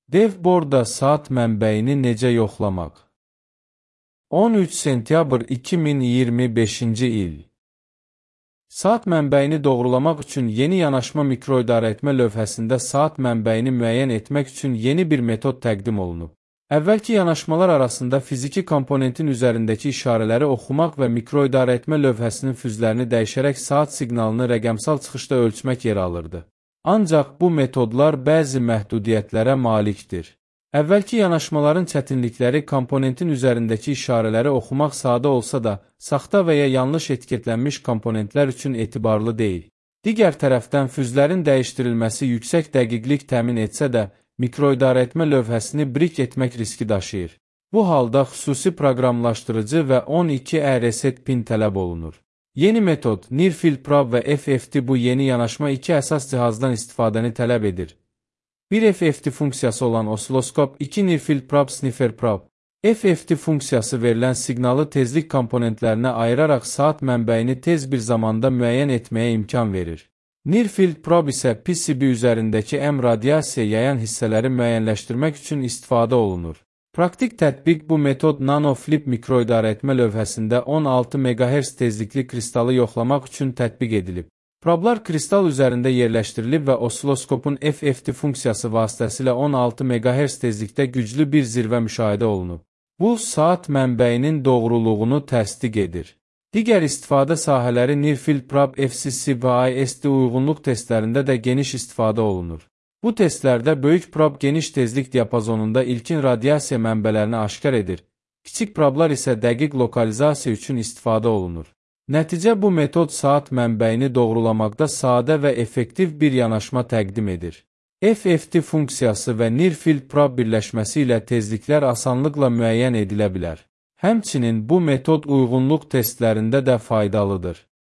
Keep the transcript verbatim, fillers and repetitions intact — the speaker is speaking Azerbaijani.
Devboardda saat mənbəyini necə yoxlamaq? on üç sentyabr iki min iyirmi beşinci il. Saat mənbəyini doğrulamaq üçün yeni yanaşma mikroidarəetmə lövhəsində saat mənbəyini müəyyən etmək üçün yeni bir metod təqdim olunub. Əvvəlki yanaşmalar arasında fiziki komponentin üzərindəki işarələri oxumaq və mikroidarəetmə lövhəsinin füzlərini dəyişərək saat siqnalını rəqəmsal çıxışda ölçmək yer alırdı. Ancaq bu metodlar bəzi məhdudiyyətlərə malikdir. Əvvəlki yanaşmaların çətinlikləri komponentin üzərindəki işarələri oxumaq sadə olsa da, saxta və ya yanlış etiketlənmiş komponentlər üçün etibarlı deyil. Digər tərəfdən füzlərin dəyişdirilməsi yüksək dəqiqlik təmin etsə də, mikroidarəetmə lövhəsini brik etmək riski daşıyır. Bu halda xüsusi proqramlaşdırıcı və on iki E reset pin tələb olunur. Yeni metod Near Field Probe və F F T bu yeni yanaşma iki əsas cihazdan istifadəni tələb edir. Bir F F T funksiyası olan osiloskop, iki Near Field Probe Sniffer Probe. F F T funksiyası verilən siqnalı tezlik komponentlərinə ayıraraq saat mənbəyini tez bir zamanda müəyyən etməyə imkan verir. Near Field Probe isə P C B üzərindəki M radiasiya yayan hissələri müəyyənləşdirmək üçün istifadə olunur. Praktik tətbiq bu metod nanoflip mikroidarəetmə lövhəsində on altı meqahertz tezlikli kristalı yoxlamaq üçün tətbiq edilib. Problar kristal üzərində yerləşdirilib və osiloskopun F F T funksiyası vasitəsilə on altı meqahertz tezlikdə güclü bir zirvə müşahidə olunub. Bu, saat mənbəyinin doğruluğunu təsdiq edir. Digər istifadə sahələri Near Field Probe F C C və I S D uyğunluq testlərində də geniş istifadə olunur. Bu testlərdə böyük prob geniş tezlik diapazonunda ilkin radiasiya mənbələrini aşkar edir, kiçik problar isə dəqiq lokalizasiya üçün istifadə olunur. Nəticə bu metod saat mənbəyini doğrulamaqda sadə və effektiv bir yanaşma təqdim edir. F F T funksiyası və Near Field Probe birləşməsi ilə tezliklər asanlıqla müəyyən edilə bilər. Həmçinin bu metod uyğunluq testlərində də faydalıdır.